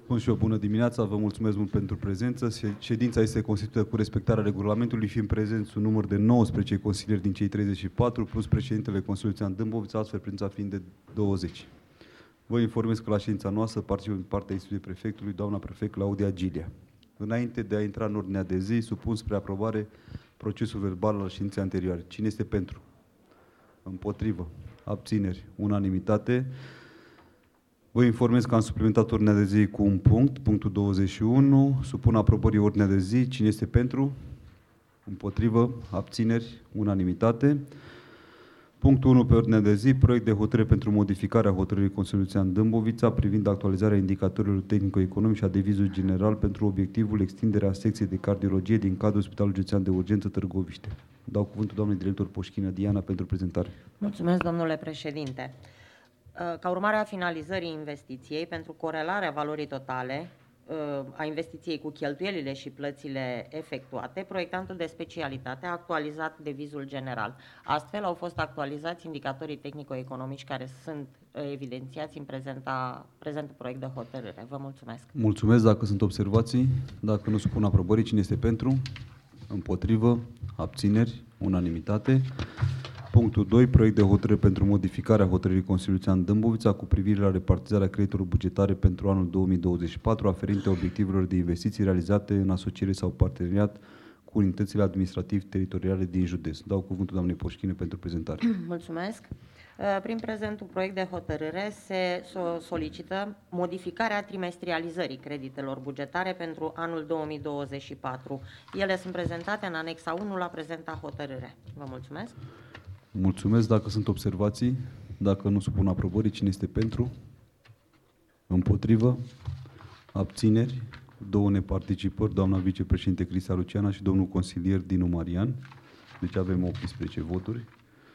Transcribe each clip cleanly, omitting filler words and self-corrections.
Bun și eu, bună dimineața, vă mulțumesc mult pentru prezență. Ședința este constituită cu respectarea regulamentului, fiind prezenți un număr de 19 consilieri din cei 34, plus președintele Consiliului Județean Dâmbovița, astfel prezența fiind de 20. Vă informez că la ședința noastră participă din partea instituției prefectului doamna prefect Claudia Gilia. Înainte de a intra în ordinea de zi, supun spre aprobare procesul verbal al ședinței anterioare. Cine este pentru? Împotrivă? Abțineri? Unanimitate? Vă informez că am suplimentat ordinea de zi cu un punct, punctul 21. Supun aprobării ordinea de zi. Cine este pentru? Împotrivă? Abțineri? Unanimitate? Punctul 1 pe ordinea de zi, proiect de hotărâre pentru modificarea hotărârii Consiliului Județean Dâmbovița privind actualizarea indicatorilor tehnico-economici și a devizului general pentru obiectivul extinderea secției de cardiologie din cadrul Spitalului Județean de Urgență Târgoviște. Dau cuvântul doamnei director Poșchină Diana pentru prezentare. Mulțumesc, domnule președinte. Ca urmare a finalizării investiției, pentru corelarea valorii totale a investiției cu cheltuielile și plățile efectuate, proiectantul de specialitate a actualizat devizul general. Astfel au fost actualizați indicatorii tehnico-economici care sunt evidențiați în prezentul proiect de hotărâre. Vă mulțumesc. Mulțumesc. Dacă sunt observații, dacă nu supun aprobării, cine este pentru? Împotrivă? Abțineri? Unanimitate? Punctul 2. Proiect de hotărâre pentru modificarea hotărârii Consiliului Județean Dâmbovița cu privire la repartizarea creditelor bugetare pentru anul 2024 aferente obiectivelor de investiții realizate în asociere sau parteneriat cu unitățile administrativ-teritoriale din județ. Dau cuvântul doamnei Poșchine pentru prezentare. Mulțumesc. Prin prezentul proiect de hotărâre se solicită modificarea trimestrializării creditelor bugetare pentru anul 2024. Ele sunt prezentate în anexa 1 la prezenta hotărâre. Vă mulțumesc. Mulțumesc. Dacă sunt observații, dacă nu supun aprobării, cine este pentru? Împotrivă? Abțineri? 2 neparticipări, doamna vicepreședinte Crista Luciana și domnul consilier Dinu Marian. Deci avem 18 voturi.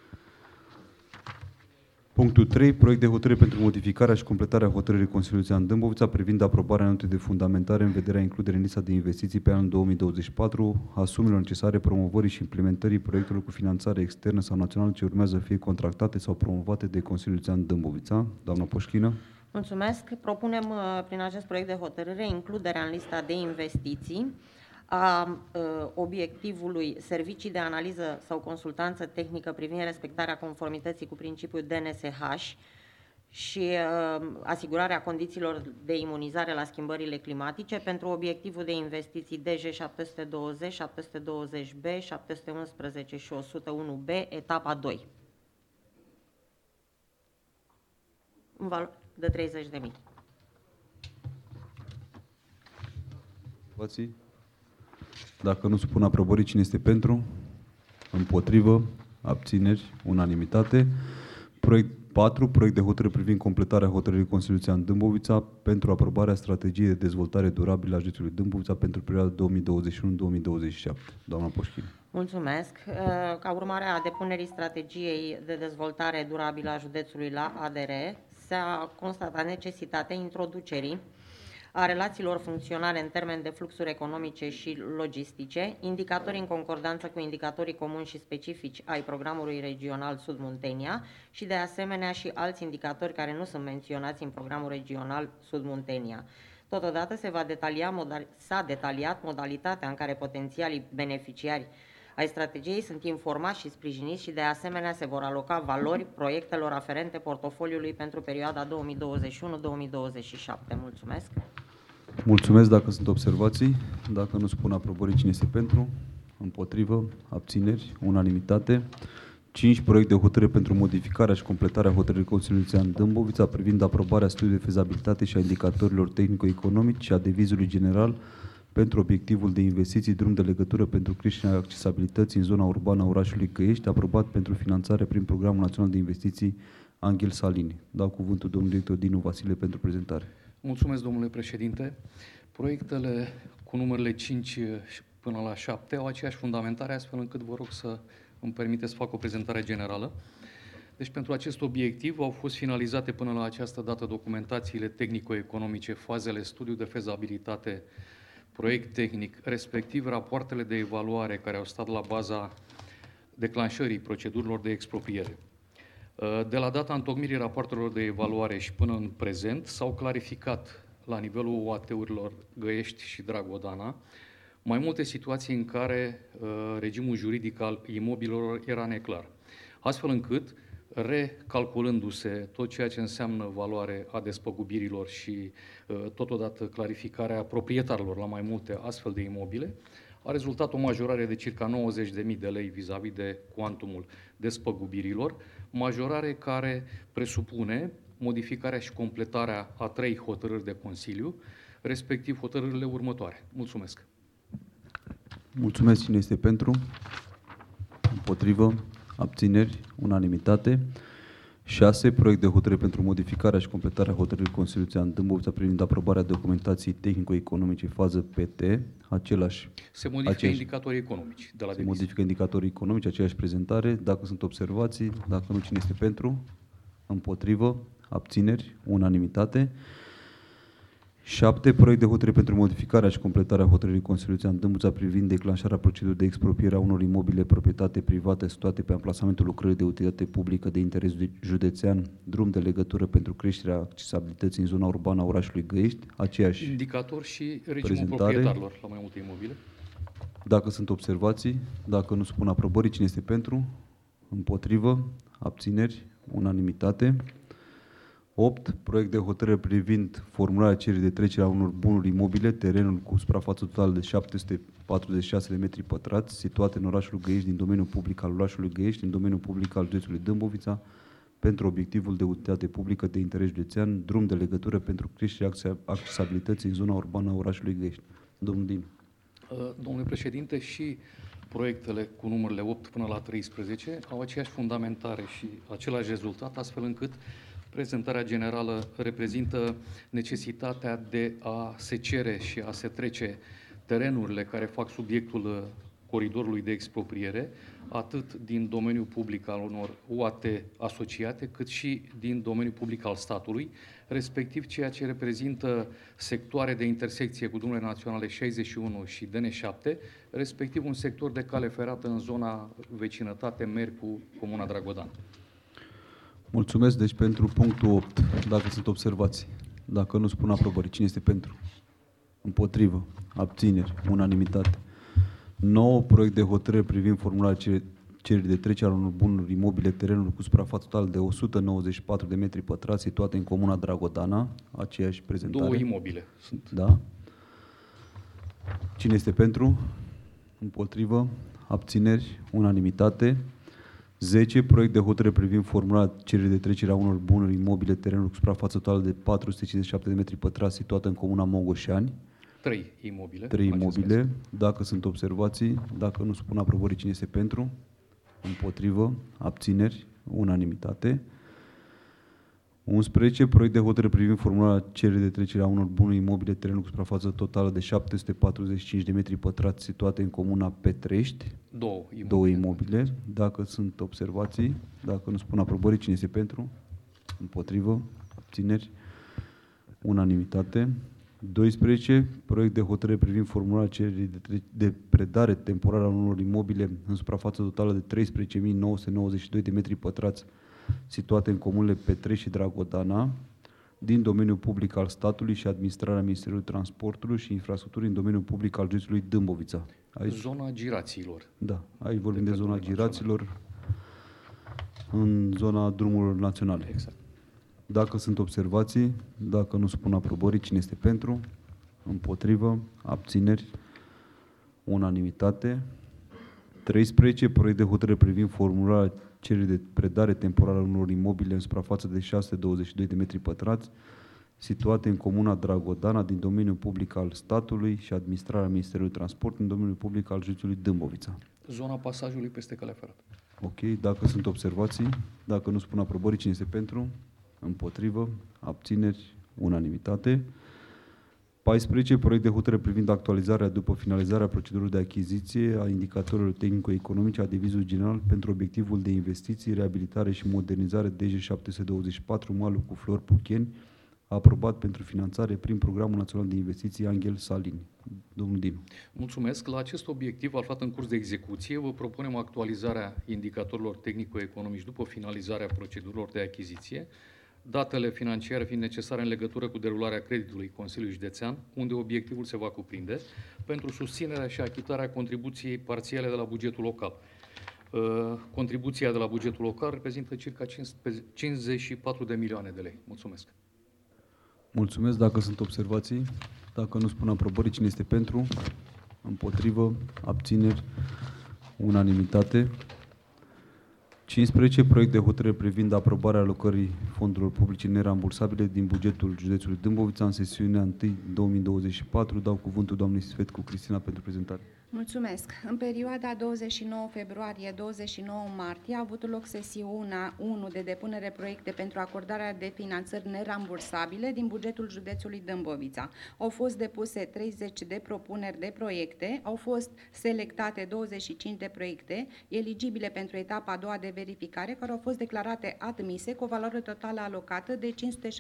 Punctul 3. Proiect de hotărâre pentru modificarea și completarea hotărârii Consiliului Județean Dâmbovița privind aprobarea notei de fundamentare în vederea includerii în lista de investiții pe anul 2024 a sumelor necesare promovării și implementării proiectelor cu finanțare externă sau națională ce urmează să fie contractate sau promovate de Consiliul Județean Dâmbovița. Doamna Poșchină. Mulțumesc. Propunem prin acest proiect de hotărâre includerea în lista de investiții a obiectivului servicii de analiză sau consultanță tehnică privind respectarea conformității cu principiul DNSH și asigurarea condițiilor de imunizare la schimbările climatice pentru obiectivul de investiții DG 720, 720B, 711 și 101B, etapa 2. În valoare de 30.000. Dacă nu supun aprobării, cine este pentru? Împotrivă? Abțineri? Unanimitate. Proiect 4. Proiect de hotărâre privind completarea hotărârii Consiliului Județean Dâmbovița pentru aprobarea strategiei de dezvoltare durabilă a județului Dâmbovița pentru perioada 2021-2027. Doamna Poșchine. Mulțumesc. Ca urmare a depunerii strategiei de dezvoltare durabilă a județului la ADR, s-a constatat necesitatea introducerii a relațiilor funcționale în termen de fluxuri economice și logistice, indicatori în concordanță cu indicatorii comuni și specifici ai programului regional Sud Muntenia și de asemenea și alți indicatori care nu sunt menționați în programul regional Sud Muntenia. Totodată s-a detaliat modalitatea în care potențialii beneficiari ai strategiei sunt informați și sprijiniți și de asemenea se vor aloca valori proiectelor aferente portofoliului pentru perioada 2021-2027. Mulțumesc! Mulțumesc. Dacă sunt observații, dacă nu spun aprobării, cine este pentru? Împotrivă? Abțineri? Unanimitate. 5. Proiect de hotărâre pentru modificarea și completarea hotărârii Consiliului Județean Dâmbovița privind aprobarea studiului de fezabilitate și a indicatorilor tehnico-economici și a devizului general pentru obiectivul de investiții drum de legătură pentru creșterea accesibilității în zona urbană a orașului Căiești, aprobat pentru finanțare prin Programul Național de Investiții Anghel Salini. Dau cuvântul domnului director Dinu Vasile pentru prezentare. Mulțumesc, domnule președinte. Proiectele cu numărele 5 până la 7 au aceeași fundamentare, astfel încât vă rog să îmi permiteți să fac o prezentare generală. Deci, pentru acest obiectiv au fost finalizate până la această dată documentațiile tehnico-economice, fazele studiu de fezabilitate, proiect tehnic, respectiv rapoartele de evaluare care au stat la baza declanșării procedurilor de expropriere. De la data întocmirii rapoartelor de evaluare și până în prezent s-au clarificat la nivelul OAT-urilor Găiești și Dragodana mai multe situații în care regimul juridic al imobilelor era neclar. Astfel încât, recalculându-se tot ceea ce înseamnă valoare a despăgubirilor și totodată clarificarea proprietarilor la mai multe astfel de imobile, a rezultat o majorare de circa 90.000 de lei vis-a-vis de cuantumul despăgubirilor, majorare care presupune modificarea și completarea a 3 hotărâri de Consiliu, respectiv hotărârile următoare. Mulțumesc! Mulțumesc. Cine este pentru? Împotrivă? Abțineri? Unanimitate. 6. Proiect de hotărâre pentru modificarea și completarea hotărârii Consiliului Județean Dâmbovița privind aprobarea documentației tehnico-economice fază PT, Se modifică indicatorii economici de la se modifică indicatorii economici, aceeași prezentare. Dacă sunt observații, dacă nu, cine este pentru? Împotrivă? Abțineri? Unanimitate. 7. Proiect de hotărâre pentru modificarea și completarea hotărârii Consiliului Județean Dâmbovița privind declanșarea procedurii de expropriere a unor imobile proprietate private situate pe amplasamentul lucrării de utilitate publică de interes județean, drum de legătură pentru creșterea accesibilității în zona urbană a orașului Găiești, aceeași indicator și regimul prezentare. proprietarilor la mai multe imobile. Dacă sunt observații, dacă nu supun aprobării, cine este pentru? Împotrivă? Abțineri? Unanimitate. 8. Proiect de hotărâre privind formularea cererii de trecere a unor bunuri imobile, terenul cu suprafață totală de 746 de metri pătrați, situate în orașul Găiești, din domeniul public al orașului Găiești, din domeniul public al județului Dâmbovița, pentru obiectivul de utilitate publică de interes județean, drum de legătură pentru creșterea accesibilității în zona urbană a orașului Găiești. Domnul Dinu. Domnule președinte, și proiectele cu numărele 8 până la 13 au aceeași fundamentare și același rezultat, astfel încât prezentarea generală reprezintă necesitatea de a se cere și a se trece terenurile care fac subiectul coridorului de expropriere, atât din domeniul public al unor UAT asociate, cât și din domeniul public al statului, respectiv ceea ce reprezintă sectoare de intersecție cu drumurile naționale 61 și DN7, respectiv un sector de cale ferată în zona vecinătate merg cu Comuna Dragodan. Mulțumesc. Deci pentru punctul 8, dacă sunt observații, dacă nu spun aprobării, cine este pentru? Împotrivă? Abțineri? Unanimitate. 9. Proiect de hotărâre privind formularea cererii de trecere a unor bunuri imobile, terenuri cu suprafață totală de 194 de metri pătrați, situate în Comuna Dragodana, aceeași prezentare. 2 imobile sunt. Da. Cine este pentru? Împotrivă? Abțineri? Unanimitate. 10. Proiect de hotărâre privind formularea cererii de trecere a unor bunuri imobile, terenuri cu suprafață totală de 457 de metri pătrați, situată în Comuna Mogoșani. 3 imobile. 3 imobile. Dacă sunt observații, dacă nu supun aprobării, cine este pentru? Împotrivă? Abțineri? Unanimitate. 11. Proiect de hotărâre privind formularea cererii de trecere a unor bunuri imobile, terenuri cu suprafață totală de 745 de metri pătrați, situate în Comuna Petrești. 2 imobile. Dacă sunt observații, dacă nu spun aprobării, cine este pentru? Împotrivă? Abțineri? Unanimitate. 12. Proiect de hotărâre privind formularea cererii de predare temporară a unor imobile în suprafață totală de 13.992 de metri pătrați, situate în comunele Petrești și Dragodana, din domeniul public al statului și administrarea Ministerului Transportului și Infrastructurii în domeniul public al județului Dâmbovița. Aici, zona Giraților. Da, aici vorbim de zona Giraților, în zona drumurilor naționale. Exact. Dacă sunt observații, dacă nu spun aprobării, cine este pentru? Împotrivă? Abțineri? Unanimitate. 13. Proiect de hotărâre privind formularea cererii de predare temporară a unor imobile în suprafață de 622 de metri pătrați, situate în Comuna Dragodana, din domeniul public al statului și administrarea Ministerului Transport, în domeniul public al județului Dâmbovița. Zona pasajului peste calea ferată. Ok, dacă sunt observații, dacă nu spun aprobării, cine este pentru? Împotrivă? Abțineri? Unanimitate. 14. Proiect de hotărâre privind actualizarea după finalizarea procedurii de achiziție a indicatorilor tehnico-economice a devizului general pentru obiectivul de investiții, reabilitare și modernizare DG724 Malul cu Flori Pucheni, aprobat pentru finanțare prin Programul Național de Investiții Angel Salini. Domnul Dinu. Mulțumesc. La acest obiectiv, aflat în curs de execuție, vă propunem actualizarea indicatorilor tehnico-economici după finalizarea procedurilor de achiziție, datele financiare fiind necesare în legătură cu derularea creditului Consiliului Județean, unde obiectivul se va cuprinde pentru susținerea și achitarea contribuției parțiale de la bugetul local. Contribuția de la bugetul local reprezintă circa 54 de milioane de lei. Mulțumesc. Mulțumesc. Dacă sunt observații, dacă nu spun aprobării, cine este pentru? Împotrivă? Abțineri? Unanimitate. 15. Proiect de hotărâre privind aprobarea alocării fondurilor publice nerambursabile din bugetul județului Dâmbovița în sesiunea 1 2024. Dau cuvântul doamnei Sfetcu Cristina pentru prezentare. Mulțumesc. În perioada 29 februarie-29 martie a avut loc sesiunea 1 de depunere proiecte pentru acordarea de finanțări nerambursabile din bugetul județului Dâmbovița. Au fost depuse 30 de propuneri de proiecte, au fost selectate 25 de proiecte eligibile pentru etapa a doua de verificare, care au fost declarate admise cu o valoare totală alocată de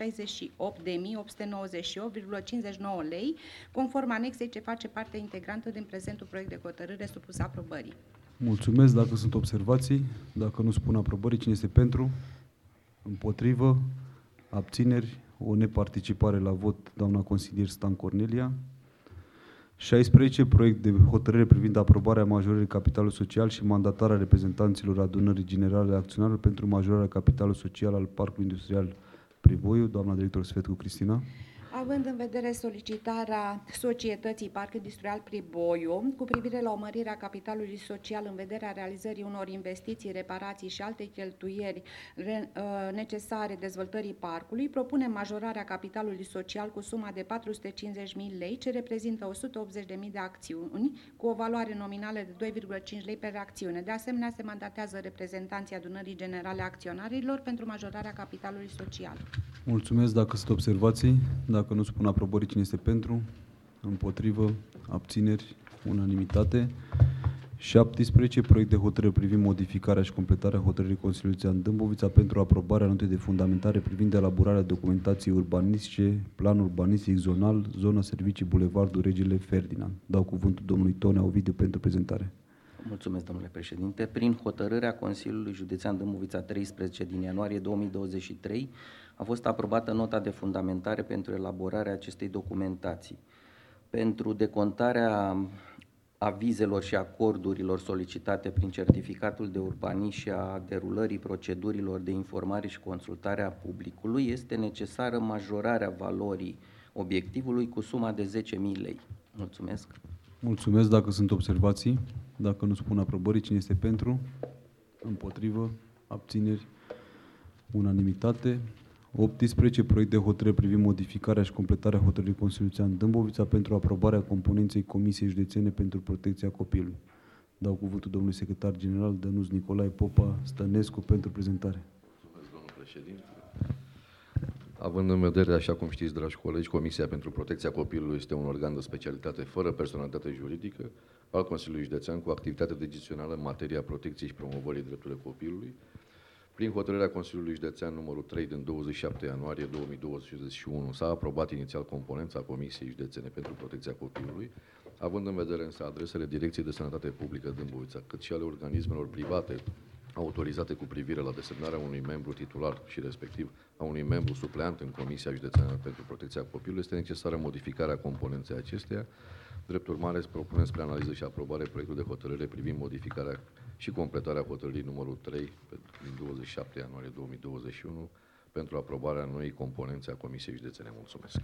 568.898,59 lei, conform anexei ce face parte integrantă din prezentul proiect de hotărâre supus aprobării. Mulțumesc. Dacă sunt observații, dacă nu spun aprobării, cine este pentru? Împotrivă? Abțineri? O neparticipare la vot, doamna consilier Stan Cornelia. 16. Proiect de hotărâre privind aprobarea majorării capitalului social și mandatarea reprezentanților adunării generale a acționarilor pentru majorarea capitalului social al Parcului Industrial Privoiu. Doamna director Sfetcu Cristina. Având în vedere solicitarea societății Parc Industrial Priboiu cu privire la o mărire a capitalului social în vederea realizării unor investiții, reparații și alte cheltuieli necesare dezvoltării parcului, propunem majorarea capitalului social cu suma de 450.000 lei, ce reprezintă 180.000 de acțiuni, cu o valoare nominală de 2,5 lei per acțiune. De asemenea, se mandatează reprezentanții adunării generale a acționarilor pentru majorarea capitalului social. Mulțumesc. Dacă sunt observații, dacă nu spun aprobării, cine este pentru? Împotrivă? Abțineri? Unanimitate. 17. Proiect de hotărâre privind modificarea și completarea hotărârii Consiliului Județean Dâmbovița pentru aprobarea notei de fundamentare privind elaborarea documentației urbanistice, plan urbanistic zonal, zona servicii Bulevardul Regele Ferdinand. Dau cuvântul domnului Tonea Ovidiu pentru prezentare. Mulțumesc, domnule președinte. Prin hotărârea Consiliului Județean Dâmbovița 13 din ianuarie 2023 a fost aprobată nota de fundamentare pentru elaborarea acestei documentații. Pentru decontarea avizelor și acordurilor solicitate prin certificatul de urbanism și a derulării procedurilor de informare și consultare a publicului este necesară majorarea valorii obiectivului cu suma de 10.000 lei. Mulțumesc. Mulțumesc. Dacă sunt observații, dacă nu spun aprobării, cine este pentru? Împotrivă? Abțineri? Unanimitate. 18. Proiect de hotărâre privind modificarea și completarea hotărârii Consiliului Județean Dâmbovița pentru aprobarea componenței Comisiei Județene pentru Protecția Copilului. Dau cuvântul domnului secretar general Dănuț Nicolae Popa Stănescu pentru prezentare. Mulțumesc, domnul președinte. Având în vedere, așa cum știți, dragi colegi, Comisia pentru Protecția Copilului este un organ de specialitate fără personalitate juridică al Consiliului Județean cu activitate decizională în materia protecției și promovării drepturilor copilului. Prin hotărârea Consiliului Județean numărul 3 din 27 ianuarie 2021 s-a aprobat inițial componența Comisiei Județene pentru Protecția Copilului, având în vedere însă adresele Direcției de Sănătate Publică Dâmbovița, cât și ale organismelor private autorizate cu privire la desemnarea unui membru titular și respectiv a unui membru supleant în Comisia Județeană pentru Protecția Copilului, este necesară modificarea componenței acesteia. Drept urmare, propunem spre analiză și aprobare proiectul de hotărâre privind modificarea și completarea hotărârii numărul 3 din 27 ianuarie 2021 pentru aprobarea noii componențe a Comisiei Județene. Mulțumesc.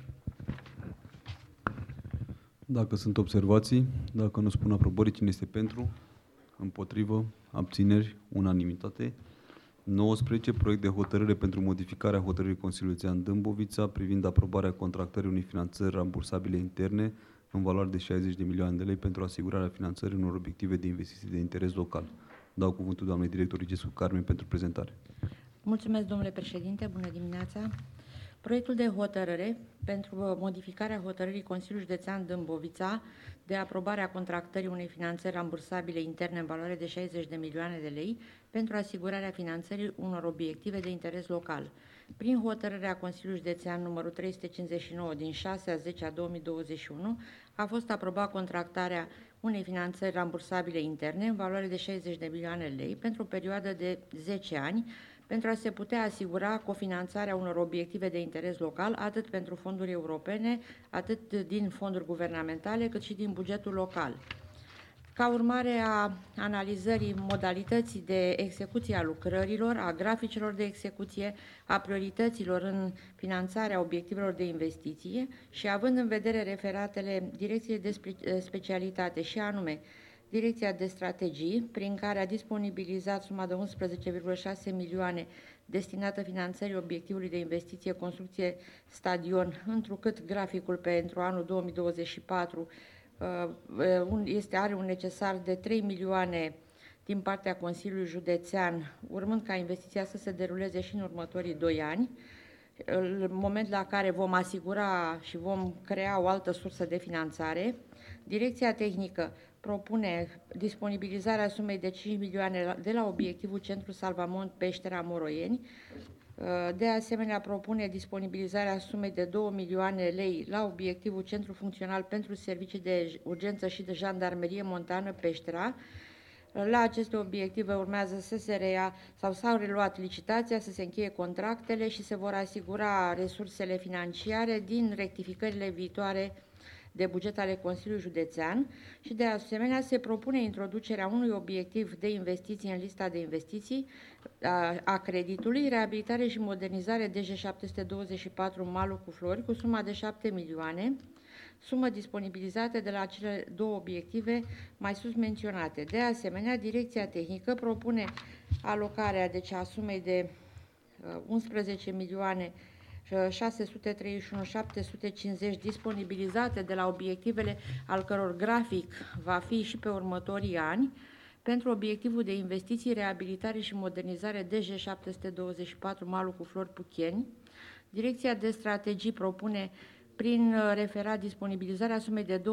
Dacă sunt observații, dacă nu spun aprobării, cine este pentru? Împotrivă? Abțineri? Unanimitate. 19. Proiect de hotărâre pentru modificarea hotărârii Consiliului Județean Dâmbovița privind aprobarea contractării unei finanțări rambursabile interne în valoare de 60 de milioane de lei pentru asigurarea finanțării unor obiective de investiții de interes local. Dau cuvântul doamnei director Igescu Carmen pentru prezentare. Mulțumesc, domnule președinte, bună dimineața. Proiectul de hotărâre pentru modificarea hotărârii Consiliului Județean Dâmbovița de aprobare a contractării unei finanțări rambursabile interne în valoare de 60 de milioane de lei pentru asigurarea finanțării unor obiective de interes local. Prin hotărârea Consiliului Județean numărul 359 din 6/10/2021 a fost aprobat contractarea unei finanțări rambursabile interne în valoare de 60 de milioane de lei pentru o perioadă de 10 ani pentru a se putea asigura cofinanțarea unor obiective de interes local, atât pentru fonduri europene, atât din fonduri guvernamentale, cât și din bugetul local. Ca urmare a analizării modalității de execuție a lucrărilor, a graficelor de execuție, a priorităților în finanțarea obiectivelor de investiție și având în vedere referatele Direcției de Specialitate și anume Direcția de Strategii, prin care a disponibilizat suma de 11,6 milioane destinată finanțării obiectivului de investiție construcție stadion, întrucât graficul pentru anul 2024 are un necesar de 3 milioane din partea Consiliului Județean, urmând ca investiția să se deruleze și în următorii 2 ani, în moment la care vom asigura și vom crea o altă sursă de finanțare. Direcția tehnică propune disponibilizarea sumei de 5 milioane de la obiectivul Centru Salvamont Peștera Moroieni. De asemenea, propune disponibilizarea sumei de 2 milioane lei la obiectivul Centru Funcțional pentru Servicii de Urgență și de Jandarmerie Montană Peștera. La aceste obiective urmează să se reia sau s-au reluat licitația, să se încheie contractele și se vor asigura resursele financiare din rectificările viitoare de buget ale Consiliului Județean și de asemenea se propune introducerea unui obiectiv de investiții în lista de investiții a creditului, reabilitare și modernizare DG724 Malul cu Flori cu suma de 7 milioane, sumă disponibilizată de la cele 2 obiective mai sus menționate. De asemenea, Direcția Tehnică propune alocarea a sumei de 11 milioane 631.750 disponibilizate de la obiectivele al căror grafic va fi și pe următorii ani pentru obiectivul de investiții, reabilitare și modernizare DG724 Malul cu Flori Pucheni. Direcția de Strategii propune prin referat disponibilizarea sumei de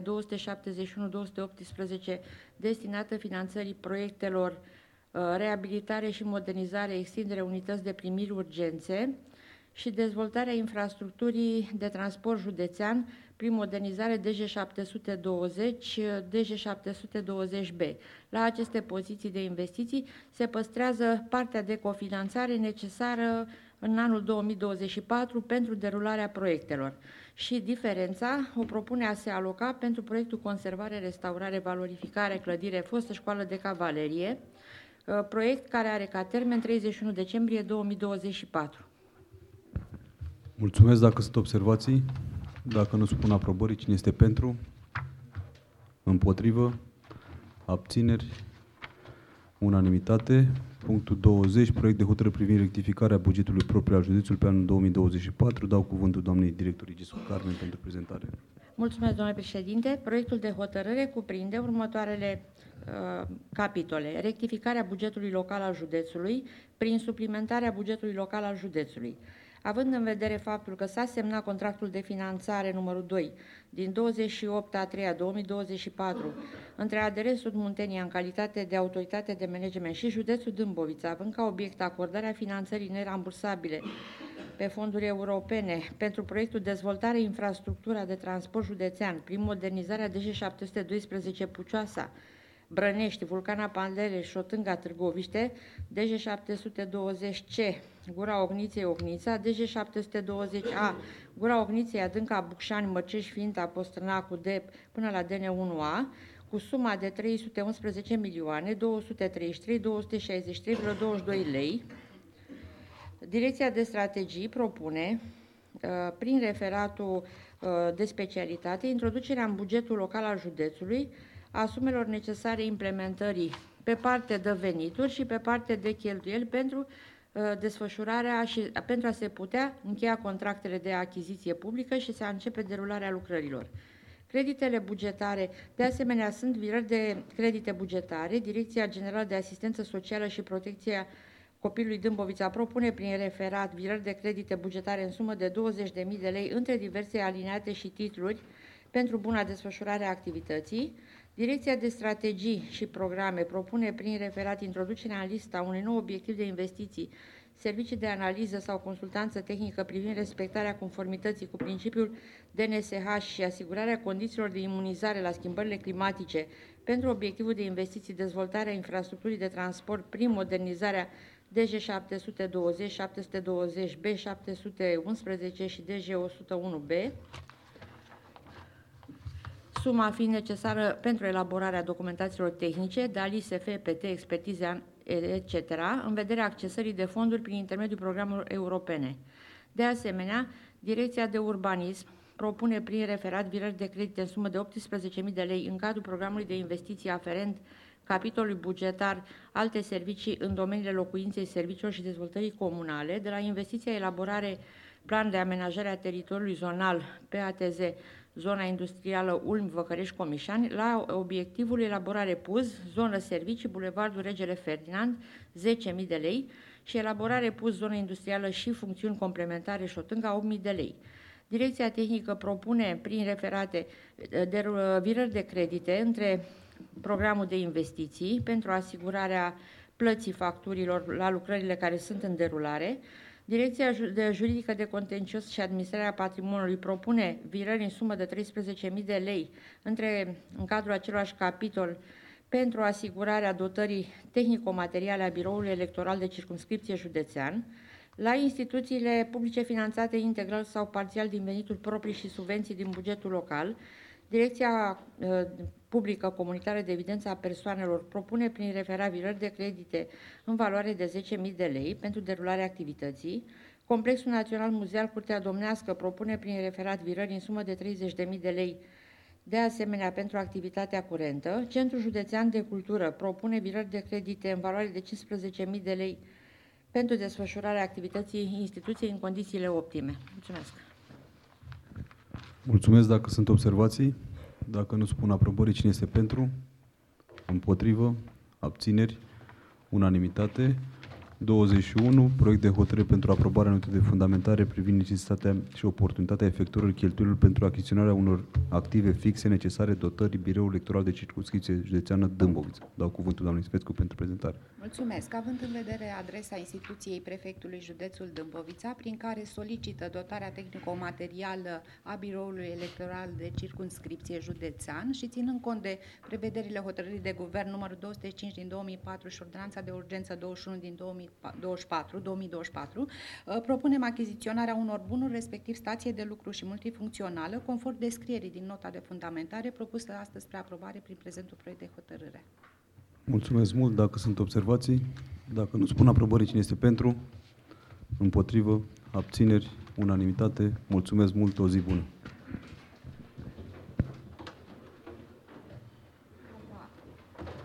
2.271.218 destinată finanțării proiectelor reabilitare și modernizare, extindere unități de primiri urgențe și dezvoltarea infrastructurii de transport județean prin modernizare DG720, DG720B. La aceste poziții de investiții se păstrează partea de cofinanțare necesară în anul 2024 pentru derularea proiectelor și diferența o propune a se aloca pentru proiectul conservare, restaurare, valorificare, clădire, fostă școală de cavalerie, proiect care are ca termen 31 decembrie 2024. Mulțumesc. Dacă sunt observații, dacă nu supun aprobării, cine este pentru? Împotrivă? Abțineri? Unanimitate. Punctul 20. Proiect de hotărâre privind rectificarea bugetului propriu al județului pe anul 2024. Dau cuvântul doamnei director Igisu Carmen pentru prezentare. Mulțumesc, domnule președinte. Proiectul de hotărâre cuprinde următoarele capitole. Rectificarea bugetului local al județului prin suplimentarea bugetului local al județului. Având în vedere faptul că s-a semnat contractul de finanțare numărul 2 din 28/3/2024 între ADR Sud Muntenia în calitate de autoritate de management și județul Dâmbovița, având ca obiect acordarea finanțării nerambursabile pe fonduri europene pentru proiectul Dezvoltare Infrastructura de Transport Județean prin modernizarea DG712 Pucioasa, Brănești, Vulcana Pandele, Șotânga, Târgoviște, DG720C, Gura Ogniței, Ognița, DG720A, Gura Ogniței, Adânca, Bucșani, Mărcești, Finta, Postrânacu, Dep, până la DN1A, cu suma de 311.233.263,22 lei. Direcția de Strategii propune, prin referatul de specialitate, introducerea în bugetul local al județului a sumelor necesare implementării pe parte de venituri și pe parte de cheltuieli pentru desfășurarea și pentru a se putea încheia contractele de achiziție publică și să începe derularea lucrărilor. Creditele bugetare, de asemenea, sunt virări de credite bugetare. Direcția Generală de Asistență Socială și Protecția Copilului Dâmbovița propune prin referat virări de credite bugetare în sumă de 20.000 de lei între diverse alineate și titluri pentru buna desfășurare a activității. Direcția de Strategii și Programe propune prin referat introducerea în lista unui nou obiectiv de investiții, servicii de analiză sau consultanță tehnică privind respectarea conformității cu principiul DNSH și asigurarea condițiilor de imunizare la schimbările climatice pentru obiectivul de investiții, dezvoltarea infrastructurii de transport prin modernizarea DG 720, 720B, 711 și DG 101B, suma fiind necesară pentru elaborarea documentațiilor tehnice, DALI, SF, PT, expertize, etc., în vederea accesării de fonduri prin intermediul programelor europene. De asemenea, Direcția de Urbanism propune prin referat virări de credite în sumă de 18.000 de lei în cadrul programului de investiții aferent capitolului bugetar alte servicii în domeniile locuinței, serviciilor și dezvoltării comunale, de la investiția elaborare plan de amenajare a teritoriului zonal PATZ, zona industrială Ulm, Văcărești, Comișani, la obiectivul elaborare PUZ, zonă servicii, Bulevardul Regele Ferdinand, 10.000 de lei și elaborare PUZ, zonă industrială și funcțiuni complementare Șotânga, 8.000 de lei. Direcția tehnică propune prin referate virări de credite între programul de investiții pentru asigurarea plății facturilor la lucrările care sunt în derulare. Direcția juridică de contencios și administrarea patrimoniului propune virări în sumă de 13.000 de lei în cadrul acelorași capitol pentru asigurarea dotării tehnico-materiale a Biroului Electoral de Circumscripție Județean, la instituțiile publice finanțate integral sau parțial din venituri proprii și subvenții din bugetul local. Direcția publică comunitară de evidență a persoanelor propune prin referat virări de credite în valoare de 10.000 de lei pentru derularea activității. Complexul Național Muzeal Curtea Domnească propune prin referat virări în sumă de 30.000 de lei, de asemenea pentru activitatea curentă. Centrul Județean de Cultură propune virări de credite în valoare de 15.000 de lei pentru desfășurarea activității instituției în condițiile optime. Mulțumesc! Mulțumesc. Dacă sunt observații, dacă nu spun aprobării, cine este pentru? Împotrivă? Abțineri? Unanimitate. 21. Proiect de hotărâre pentru aprobarea notei de fundamentare privind necesitatea și oportunitatea efectuării cheltuielilor pentru achiziționarea unor active fixe necesare dotării Biroului Electoral de Circumscripție Județeană Dâmbovița. Dau cuvântul doamnei Sfețcu pentru prezentare. Mulțumesc. Având în vedere adresa instituției prefectului județul Dâmbovița, prin care solicită dotarea tehnico-materială a Biroului Electoral de Circumscripție Județean și ținând cont de prevederile hotărârii de guvern numărul 205 din 2004 și ordonanța de urgență 21 din 2024, propunem achiziționarea unor bunuri, respectiv stație de lucru și multifuncțională, conform descrierii din nota de fundamentare propusă astăzi spre aprobare prin prezentul proiect de hotărâre. Mulțumesc mult. Dacă sunt observații, dacă nu spun aprobării, cine este pentru? Împotrivă? Abțineri? Unanimitate. Mulțumesc mult. O zi bună.